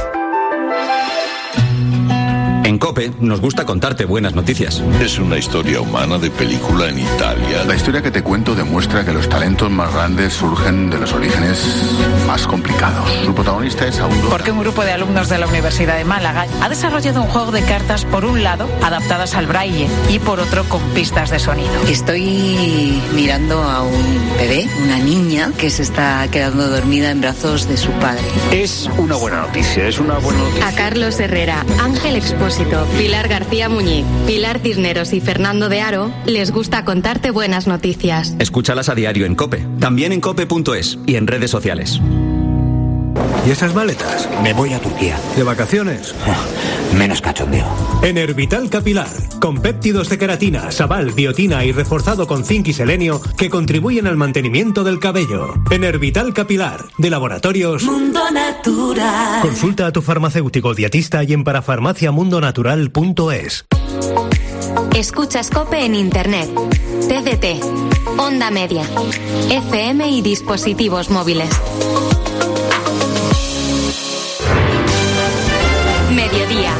En COPE nos gusta contarte buenas noticias. Es una historia humana de película en Italia. La historia que te cuento demuestra que los talentos más grandes surgen de los orígenes más complicados. Su protagonista es Aurora. Porque un grupo de alumnos de la Universidad de Málaga ha desarrollado un juego de cartas, por un lado, adaptadas al braille y por otro, con pistas de sonido. Estoy mirando a un bebé, una niña, que se está quedando dormida en brazos de su padre. Es una buena noticia, es una buena noticia. A Carlos Herrera, Ángel Expósito, Pilar García Muñiz, Pilar Cisneros y Fernando de Aro les gusta contarte buenas noticias. Escúchalas a diario en COPE, también en cope punto es y en redes sociales. ¿Y esas maletas? Me voy a Turquía. ¿De vacaciones? Menos cachondeo. Enervital Capilar, con péptidos de queratina, sabal, biotina y reforzado con zinc y selenio que contribuyen al mantenimiento del cabello. Enervital Capilar, de Laboratorios Mundo Natural. Consulta a tu farmacéutico dietista y en parafarmacia mundo natural punto es. Escuchas COPE en Internet, T D T, Onda Media, F M y dispositivos móviles. Mediodía.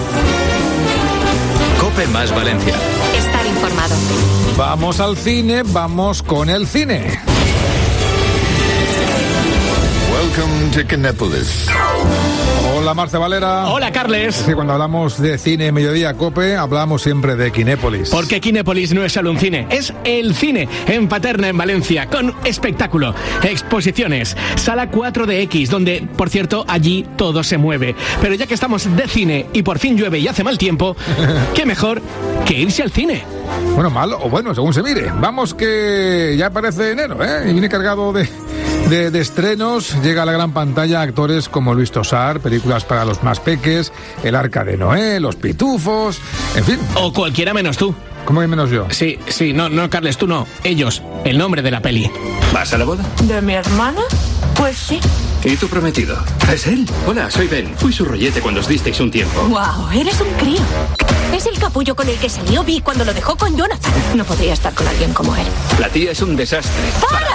COPE más Valencia. Estar informado. Vamos al cine, vamos con el cine. Welcome to Kinépolis. Hola, Marce Valera. Hola, Carles. Es que cuando hablamos de cine Mediodía Cope, hablamos siempre de Kinépolis. Porque Kinépolis no es solo un cine, es el cine en Paterna, en Valencia, con espectáculo, exposiciones, sala cuatro D X, donde, por cierto, allí todo se mueve. Pero ya que estamos de cine y por fin llueve y hace mal tiempo, ¿qué mejor que irse al cine? Bueno, mal o bueno, según se mire. Vamos que ya parece enero, ¿eh? Y viene cargado de... De, de estrenos, llega a la gran pantalla actores como Luis Tosar, películas para los más peques, El Arca de Noé, Los Pitufos, en fin. O cualquiera menos tú. ¿Cómo que menos yo? Sí, sí, no, no, Carles, tú no. Ellos, el nombre de la peli. ¿Vas a la boda? ¿De mi hermana? Pues sí. ¿Y tu prometido? ¿Es él? Hola, soy Ben. Fui su rollete cuando os disteis un tiempo. Wow, eres un crío. Es el capullo con el que salió Vi cuando lo dejó con Jonathan. No podría estar con alguien como él. La tía es un desastre. ¡Para!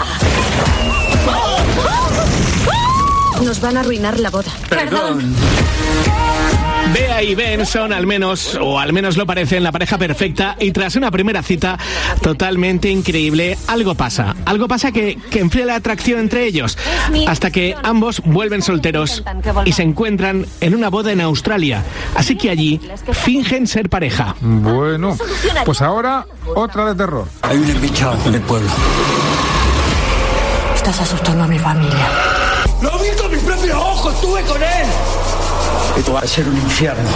Nos van a arruinar la boda. Perdón. Bea y Ben son al menos, o al menos lo parecen, la pareja perfecta y tras una primera cita totalmente increíble, algo pasa. Algo pasa que, que enfría la atracción entre ellos, hasta que ambos vuelven solteros y se encuentran en una boda en Australia. Así que allí fingen ser pareja. Bueno, pues ahora otra de terror. Hay un embichado en el pueblo. Estás asustando a mi familia. ¡Lo vi con mis propios ojos! ¡Estuve con él! Esto va a ser un infierno.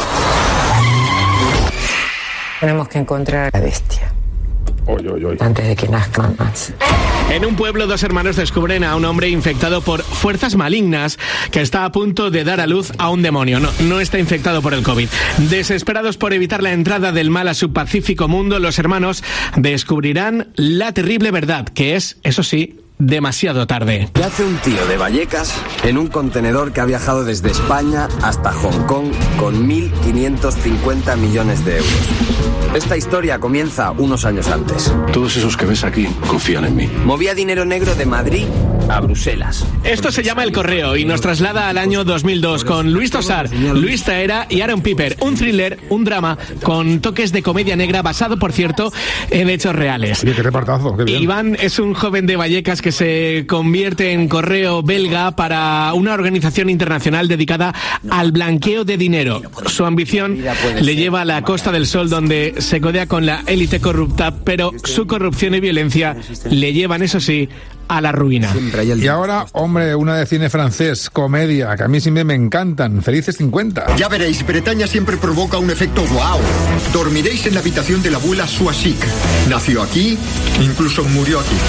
Tenemos que encontrar a la bestia. Oy, oy, oy. Antes de que nazcan más. En un pueblo, dos hermanos descubren a un hombre infectado por fuerzas malignas que está a punto de dar a luz a un demonio. No, no está infectado por el COVID. Desesperados por evitar la entrada del mal a su pacífico mundo, los hermanos descubrirán la terrible verdad, que es, eso sí, demasiado tarde. ¿Qué hace un tío de Vallecas en un contenedor que ha viajado desde España hasta Hong Kong con mil quinientos cincuenta millones de euros? Esta historia comienza unos años antes. Todos esos que ves aquí confían en mí. Movía dinero negro de Madrid a Bruselas. Esto se llama El Correo y nos traslada al año dos mil dos con Luis Tosar, Luis Taera y Aaron Piper. Un thriller, un drama con toques de comedia negra basado, por cierto, en hechos reales. Oye, qué repartazo, qué bien. Iván es un joven de Vallecas que se convierte en correo belga para una organización internacional dedicada al blanqueo de dinero. Su ambición le lleva a la Costa del Sol, donde se codea con la élite corrupta, pero su corrupción y violencia le llevan, eso sí, a la ruina. Y ahora, hombre, una de cine francés, comedia, que a mí siempre me encantan, Felices cincuenta. Ya veréis, Bretaña siempre provoca un efecto wow. Dormiréis en la habitación de la abuela Suasic. Nació aquí, incluso murió aquí.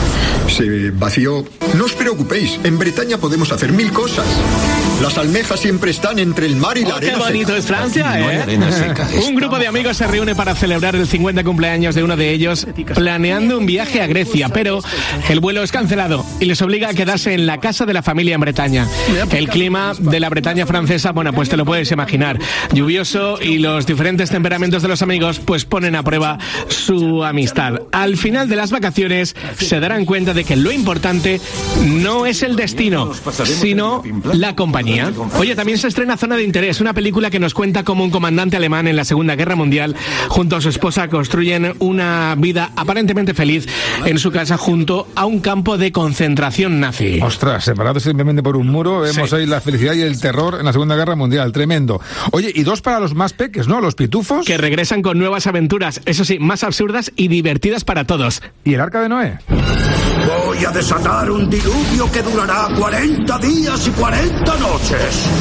Se vació. No os preocupéis, en Bretaña podemos hacer mil cosas. Las almejas siempre están entre el mar y la oh, arena qué bonito seca. Es Francia, ¿eh? No arena seca. Un grupo de amigos se reúne para celebrar el cincuenta cumpleaños de uno de ellos, planeando un viaje a Grecia, pero el vuelo es cancelado y les obliga a quedarse en la casa de la familia en Bretaña. El clima de la Bretaña francesa, bueno, pues te lo puedes imaginar, lluvioso, y los diferentes temperamentos de los amigos pues ponen a prueba su amistad. Al final de las vacaciones se darán cuenta de que lo importante no es el destino, sino la compañía. Oye, también se estrena Zona de Interés, una película que nos cuenta cómo un comandante alemán en la Segunda Guerra Mundial junto a su esposa construyen una vida aparentemente feliz en su casa junto a un campo de concentración nazi. Ostras, separados simplemente por un muro, vemos sí. ahí la felicidad y el terror en la Segunda Guerra Mundial, tremendo. Oye, y dos para los más peques, ¿no? Los pitufos. Que regresan con nuevas aventuras, eso sí, más absurdas y divertidas para todos. ¿Y el Arca de Noé? Voy a desatar un diluvio que durará cuarenta días y cuarenta noches.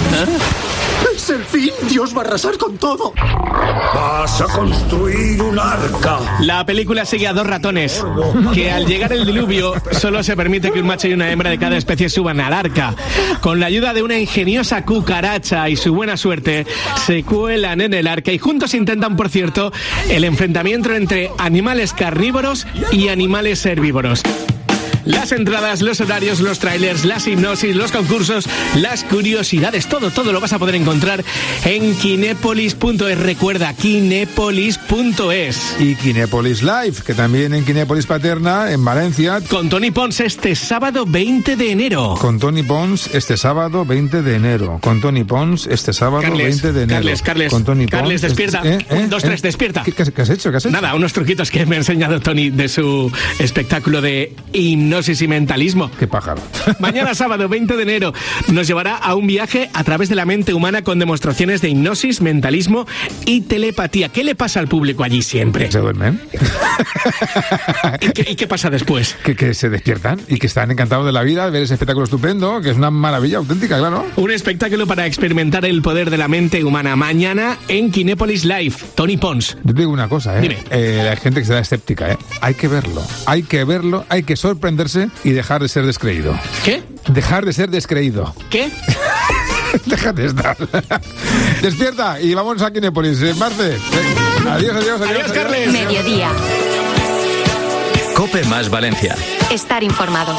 ¿Eh? Es el fin, Dios va a arrasar con todo. Vas a construir un arca. La película sigue a dos ratones que al llegar el diluvio solo se permite que un macho y una hembra de cada especie suban al arca. Con la ayuda de una ingeniosa cucaracha y su buena suerte se cuelan en el arca y juntos intentan, por cierto, el enfrentamiento entre animales carnívoros y animales herbívoros. Las entradas, los horarios, los trailers, las hipnosis, los concursos, las curiosidades, todo, todo lo vas a poder encontrar en kinépolis punto es. Recuerda, kinépolis punto es. Y Kinépolis Live, que también en Kinépolis Paterna, en Valencia. Con Tony Pons este sábado veinte de enero. Con Tony Pons este sábado veinte de enero. Con Tony Pons este sábado Carles, veinte de enero. Carles, Carles, con Tony Carles, Pons, despierta. ¿Eh? ¿Eh? Un, dos, tres, ¿Eh? despierta. ¿Qué, qué, qué has hecho? ¿Qué has hecho? Nada, unos truquitos que me ha enseñado Tony de su espectáculo de hipnosis. hipnosis y mentalismo. ¡Qué pájaro! Mañana sábado veinte de enero nos llevará a un viaje a través de la mente humana con demostraciones de hipnosis, mentalismo y telepatía. ¿Qué le pasa al público allí siempre? ¿Se duermen? ¿Y qué, y qué pasa después? Que, que se despiertan y que están encantados de la vida, de ver ese espectáculo estupendo, que es una maravilla auténtica, claro. Un espectáculo para experimentar el poder de la mente humana. Mañana en Kinépolis Live. Tony Pons. Yo te digo una cosa, ¿eh? Dime. Eh, la gente que se da escéptica, ¿eh? Hay que verlo, hay que verlo, hay que sorprenderse y dejar de ser descreído. ¿Qué? Dejar de ser descreído. ¿Qué? Déjate estar. Despierta y vamos a Kinépolis. Eh, Marce. Eh, adiós, adiós, adiós. Adiós, Carles. Mediodía. COPE más Valencia. Estar informado.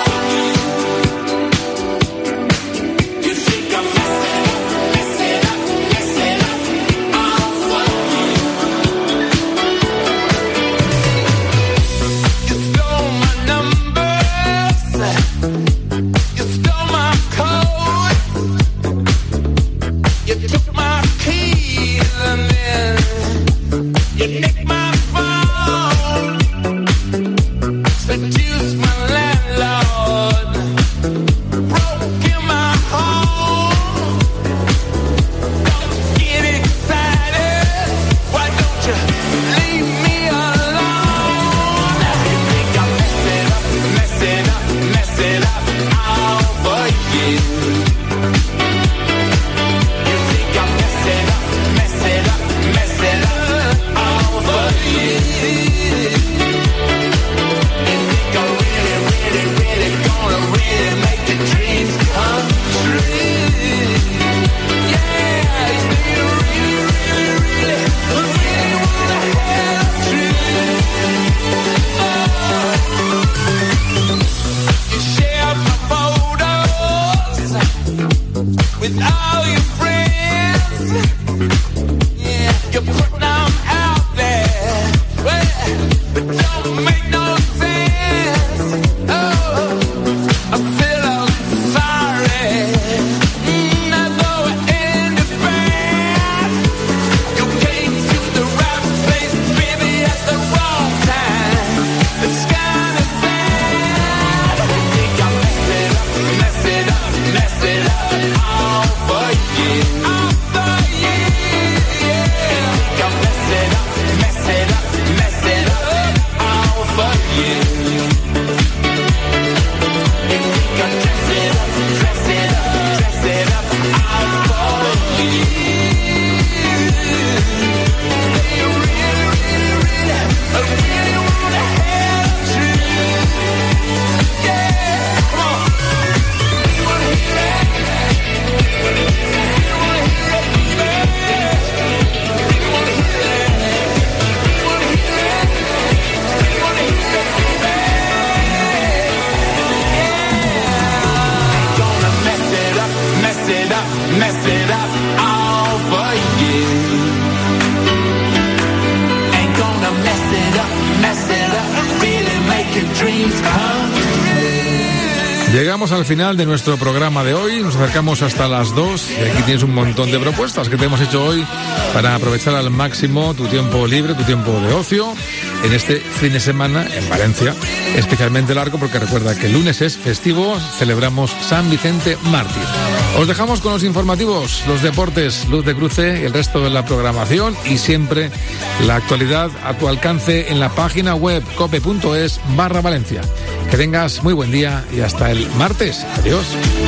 Llegamos al final de nuestro programa de hoy, nos acercamos hasta las dos y aquí tienes un montón de propuestas que te hemos hecho hoy para aprovechar al máximo tu tiempo libre, tu tiempo de ocio en este fin de semana en Valencia, especialmente largo porque recuerda que el lunes es festivo, celebramos San Vicente Mártir. Os dejamos con los informativos, los deportes, Luz de Cruce y el resto de la programación y siempre la actualidad a tu alcance en la página web cope.es barra Valencia. Que tengas muy buen día y hasta el martes. Adiós.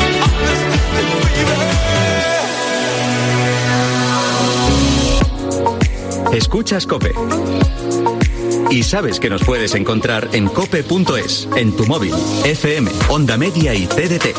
Escuchas COPE. Y sabes que nos puedes encontrar en cope punto es, en tu móvil, F M, Onda Media y T D T.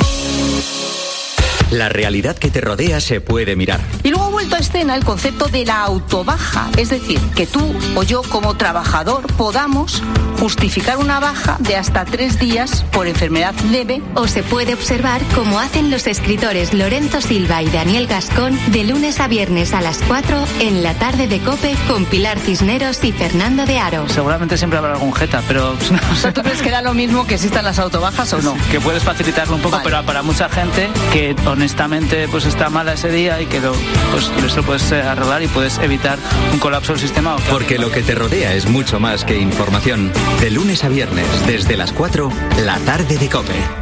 La realidad que te rodea se puede mirar. Y luego ha vuelto a escena el concepto de la autobaja, es decir, que tú o yo como trabajador podamos justificar una baja de hasta tres días por enfermedad leve. O se puede observar como hacen los escritores Lorenzo Silva y Daniel Gascón de lunes a viernes a las cuatro en la tarde de COPE con Pilar Cisneros y Fernando de Aro. Seguramente siempre habrá algún jeta, pero... O sea, ¿tú crees que da lo mismo que existan las autobajas o no? Que puedes facilitarlo un poco, vale. Pero para mucha gente que honestamente pues está mala ese día y que lo, pues eso puedes arreglar y puedes evitar un colapso del sistema. Porque lo que te rodea es mucho más que información. De lunes a viernes, desde las cuatro, la tarde de COPE.